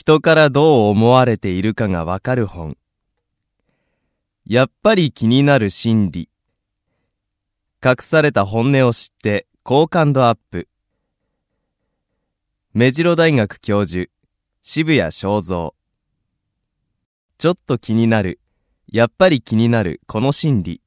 人からどう思われているかがわかる本。やっぱり気になる心理。隠された本音を知って好感度アップ。目白大学教授、渋谷正蔵。ちょっと気になる、やっぱり気になるこの心理。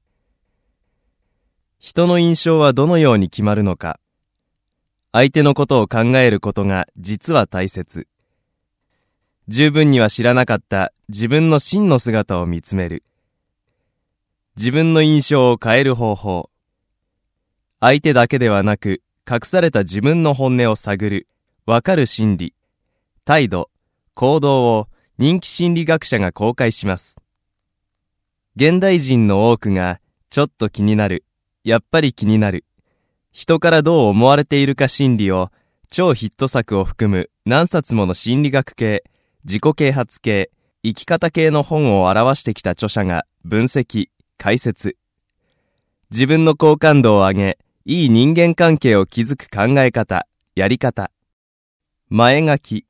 人の印象はどのように決まるのか。相手のことを考えることが実は大切。十分には知らなかった自分の真の姿を見つめる。自分の印象を変える方法。相手だけではなく、隠された自分の本音を探る、わかる心理、態度、行動を人気心理学者が公開します。現代人の多くが、ちょっと気になる、やっぱり気になる、人からどう思われているか心理を、超ヒット作を含む何冊もの心理学系、自己啓発系、生き方系の本を表してきた著者が分析、解説。自分の好感度を上げ、いい人間関係を築く考え方、やり方。前書き。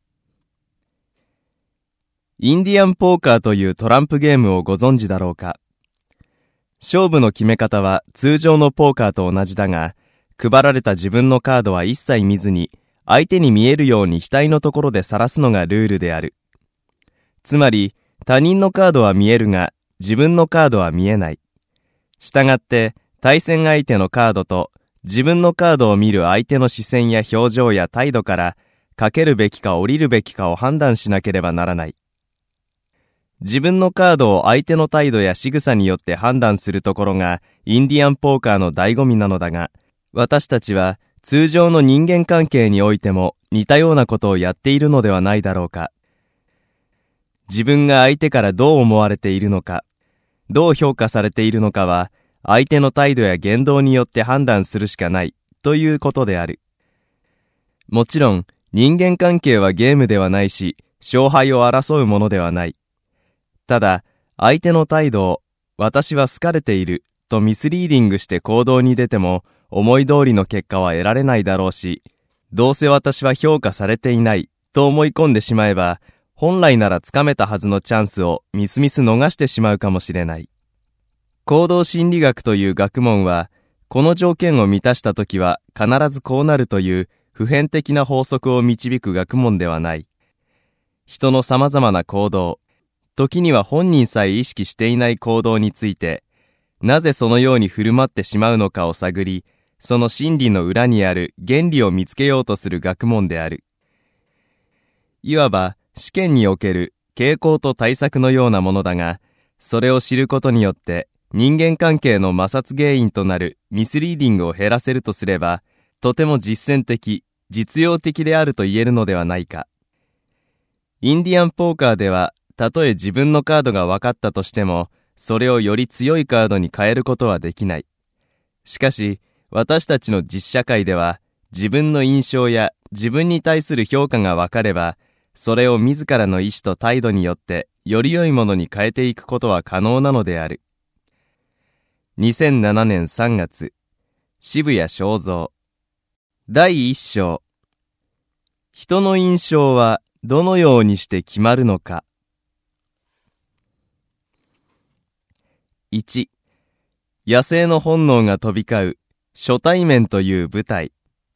インディアンポーカーというトランプゲームをご存知だろうか。勝負の決め方は通常のポーカーと同じだが、配られた自分のカードは一切見ずに、相手に見えるように額のところで晒すのがルールである。つまり、他人のカードは見えるが、自分のカードは見えない。したがって、対戦相手のカードと自分のカードを見る相手の視線や表情や態度から、かけるべきか降りるべきかを判断しなければならない。自分のカードを相手の態度や仕草によって判断するところが、インディアンポーカーの醍醐味なのだが、私たちは、通常の人間関係においても似たようなことをやっているのではないだろうか。自分が相手からどう思われているのか、どう評価されているのかは、相手の態度や言動によって判断するしかないということである。もちろん、人間関係はゲームではないし、勝敗を争うものではない。ただ、相手の態度を、私は好かれているとミスリーディングして行動に出ても、思い通りの結果は得られないだろうし、どうせ私は評価されていないと思い込んでしまえば、本来ならつかめたはずのチャンスをみすみす逃してしまうかもしれない。行動心理学という学問は、この条件を満たしたときは必ずこうなるという普遍的な法則を導く学問ではない。人の様々な行動、時には本人さえ意識していない行動について、なぜそのように振る舞ってしまうのかを探り、その心理の裏にある原理を見つけようとする学問である。いわば試験における傾向と対策のようなものだが、それを知ることによって人間関係の摩擦原因となるミスリーディングを減らせるとすれば、とても実践的、実用的であると言えるのではないか。インディアンポーカーでは、たとえ自分のカードが分かったとしても、それをより強いカードに変えることはできない。しかし、私たちの実社会では、自分の印象や自分に対する評価が分かれば、それを自らの意思と態度によって、より良いものに変えていくことは可能なのである。2007年3月、渋谷正蔵。第1章。人の印象はどのようにして決まるのか。1、野生の本能が飛び交う初対面という舞台。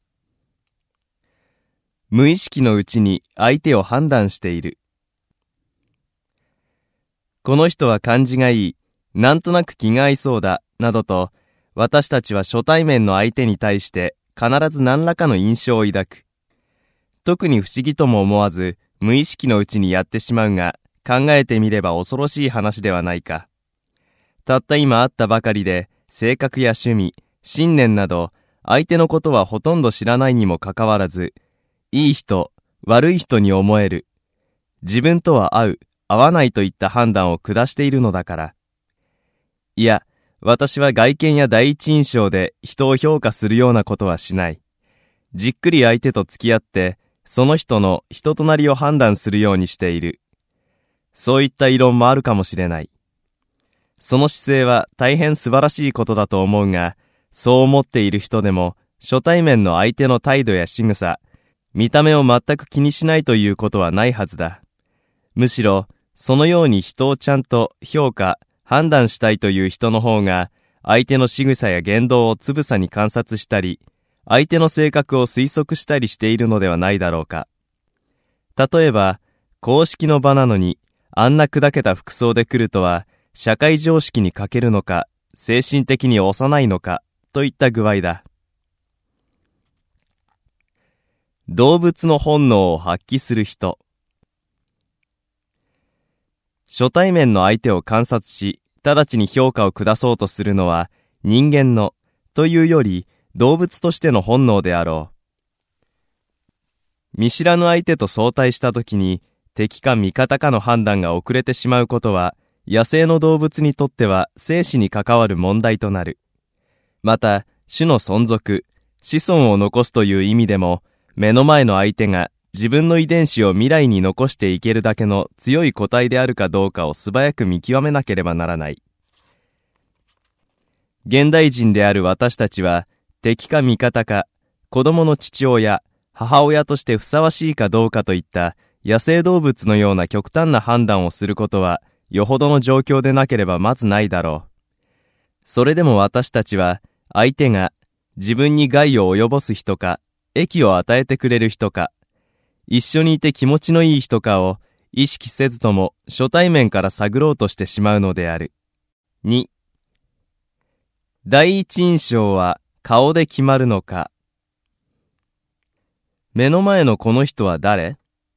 無意識のうちに相手を判断している。この人は感じがいい、なんとなく気が合いそうだ、などと、私たちは初対面の相手に対して必ず何らかの印象を抱く。特に不思議とも思わず、無意識のうちにやってしまうが、考えてみれば恐ろしい話ではないか。たった今会ったばかりで、性格や趣味、信念など、相手のことはほとんど知らないにもかかわらず、いい人、悪い人に思える。自分とは合う、合わないといった判断を下しているのだから。いや、私は外見や第一印象で人を評価するようなことはしない。じっくり相手と付き合って、その人の人となりを判断するようにしている。そういった異論もあるかもしれない。その姿勢は大変素晴らしいことだと思うが、そう思っている人でも、初対面の相手の態度や仕草、 見た目を全く気にしないということはないはずだ。むしろ、そのように人をちゃんと評価、判断したいという人の方が、相手の仕草や言動をつぶさに観察したり、相手の性格を推測したりしているのではないだろうか。例えば、公式の場なのに、あんな砕けた服装で来るとは、社会常識に欠けるのか、精神的に幼いのか、といった具合だ。動物の本能を発揮する人。初対面の相手を観察し、直ちに評価を下そうとするのは、人間の、というより、動物としての本能であろう。見知らぬ相手と相対したときに、敵か味方かの判断が遅れてしまうことは、野生の動物にとっては生死に関わる問題となる。また、種の存続、子孫を残すという意味でも、目の前の相手が自分の遺伝子を未来に残していけるだけの強い個体であるかどうかを素早く見極めなければならない。現代人である私たちは、敵か味方か、子供の父親、母親としてふさわしいかどうかといった野生動物のような極端な判断をすることは、よほどの状況でなければまずないだろう。それでも私たちは、相手が自分に害を及ぼす人か、益を与えてくれる人か、一緒にいて気持ちのいい人かを意識せずとも初対面から探ろうとしてしまうのである。2、第一印象は顔で決まるのか。目の前のこの人は誰？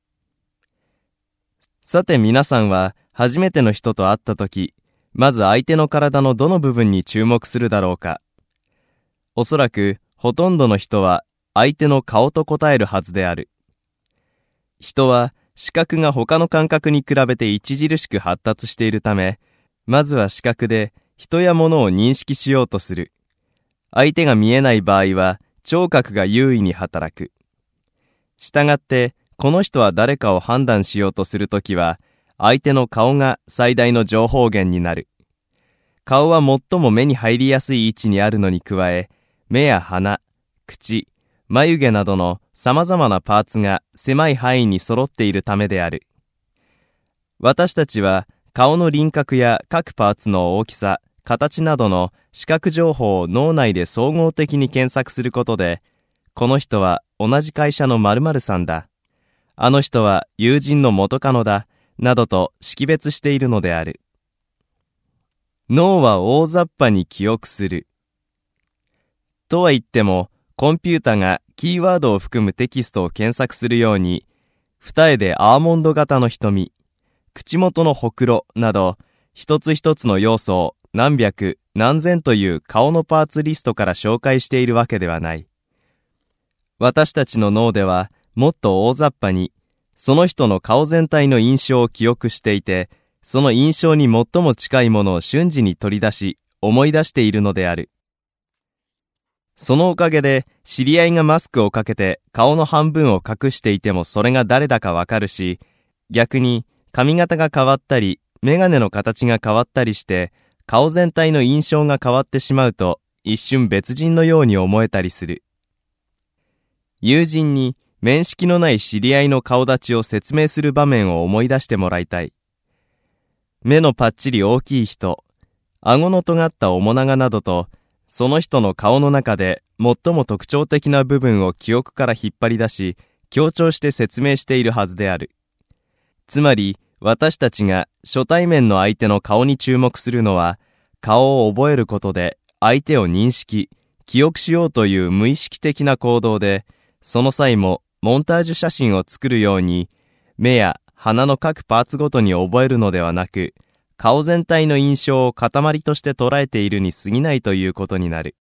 さて皆さんは初めての人と会ったとき、まず相手の体のどの部分に注目するだろうか。おそらくほとんどの人は相手の顔と答えるはずである。人は視覚が他の感覚に比べて著しく発達しているため、まずは視覚で人や物を認識しようとする。相手が見えない場合は聴覚が優位に働く。したがって、この人は誰かを判断しようとするときは、相手の顔が最大の情報源になる。顔は最も目に入りやすい位置にあるのに加え、目や鼻、口、眉毛などの様々なパーツが狭い範囲に揃っているためである。私たちは顔の輪郭や各パーツの大きさ、形などの視覚情報を脳内で総合的に検索することで、この人は同じ会社の〇〇さんだ。あの人は友人の元カノだ。などと識別しているのである。脳は大雑把に記憶する。とは言っても、コンピュータがキーワードを含むテキストを検索するように、二重でアーモンド型の瞳、口元のほくろなど、一つ一つの要素を何百、何千という顔のパーツリストから紹介しているわけではない。私たちの脳では、もっと大雑把に、その人の顔全体の印象を記憶していて、その印象に最も近いものを瞬時に取り出し、思い出しているのである。そのおかげで、知り合いがマスクをかけて顔の半分を隠していてもそれが誰だかわかるし、逆に髪型が変わったり、メガネの形が変わったりして、顔全体の印象が変わってしまうと、一瞬別人のように思えたりする。友人に、面識のない知り合いの顔立ちを説明する場面を思い出してもらいたい。目のパッチリ大きい人、顎の尖った面長などと、その人の顔の中で最も特徴的な部分を記憶から引っ張り出し、強調して説明しているはずである。つまり、私たちが初対面の相手の顔に注目するのは、顔を覚えることで相手を認識、記憶しようという無意識的な行動で、その際も、モンタージュ写真を作るように、目や鼻の各パーツごとに覚えるのではなく、顔全体の印象を塊として捉えているに過ぎないということになる。